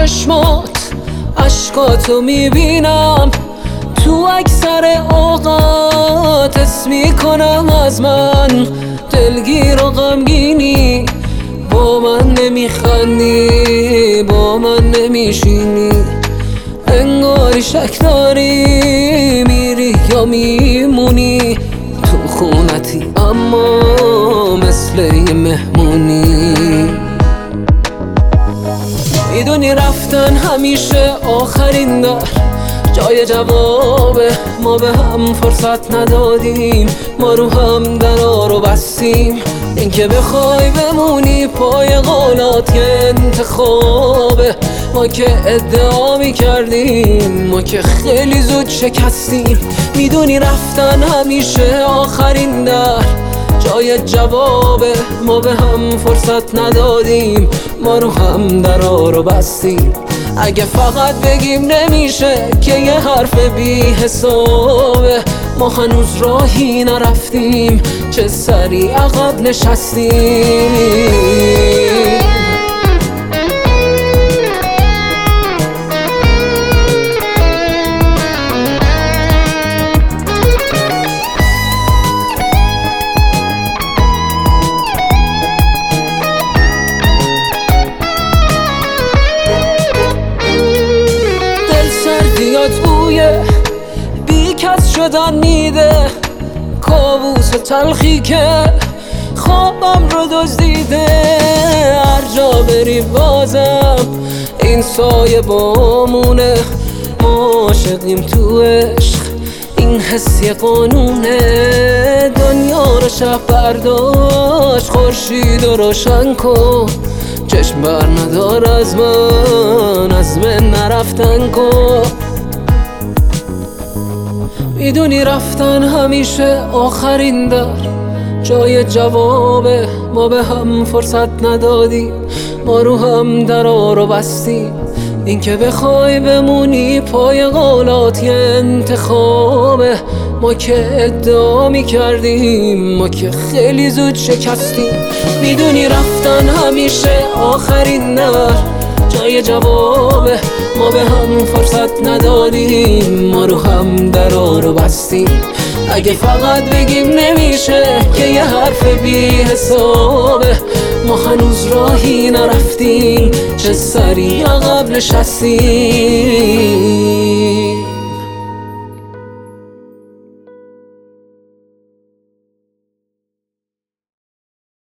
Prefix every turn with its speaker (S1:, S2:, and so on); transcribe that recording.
S1: چشمات عشقاتو میبینم، تو اکثر اوقات حس میکنم از من دلگیر و غمگینی. با من نمیخندی، با من نمیشینی، انگاری شک داری میری یا میمونی. تو خونتی اما مثل یه مهمونی. میدونی رفتن همیشه آخرین در، جای جوابه ما به هم فرصت ندادیم، ما رو هم درا رو بستیم. اینکه بخوای بمونی پای قولات که انتخابه، ما که ادعا میکردیم، ما که خیلی زود شکستیم. میدونی رفتن همیشه آخرین در، جای جوابه ما به هم فرصت ندادیم، ما رو هم درا رو بستیم. اگه فقط بگیم نمیشه که یه حرف بی حسابه، ما هنوز راهی نرفتیم، چه سریع عقب نشستیم. بوی بیکس شدن میده، کابوس تلخی که خوابم رو دزدیده. هر جا بری بازم این سایه بامونه، ما عاشقیم تو عشق، این حس یه قانونه. دنیا رو شب برداشت خورشید رو روشن کن، چشم بر ندار از من نرفتن کن. میدونی رفتن همیشه آخرین در، جای جوابه ما به هم فرصت ندادیم، ما رو هم درا رو بستیم. اینکه بخوای بمونی پای قولات یه انتخابه، ما که ادعا میکردیم، ما که خیلی زود شکستیم. میدونی رفتن همیشه آخرین در، جای جوابه ما به هم فرصت ندادیم، ما رو هم درا رو بستیم. اگه فقط بگیم نمیشه که یه حرف بی حسابه، ما هنوز راهی نرفتیم، چه سریع عقب نشستیم.